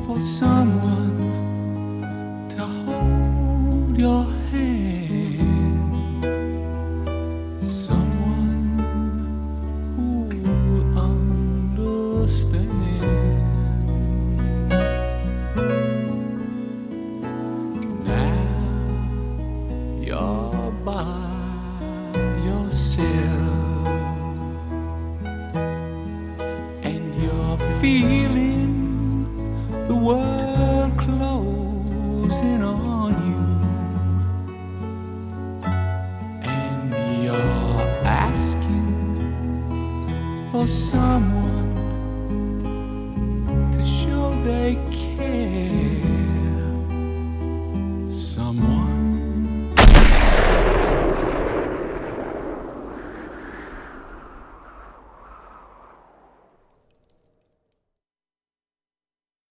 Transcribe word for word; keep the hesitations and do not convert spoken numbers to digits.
for someone to hold your hand, someone who will understand. Now you're by yourself and you're feeling the world closing on you, and you're asking for someone to show they care.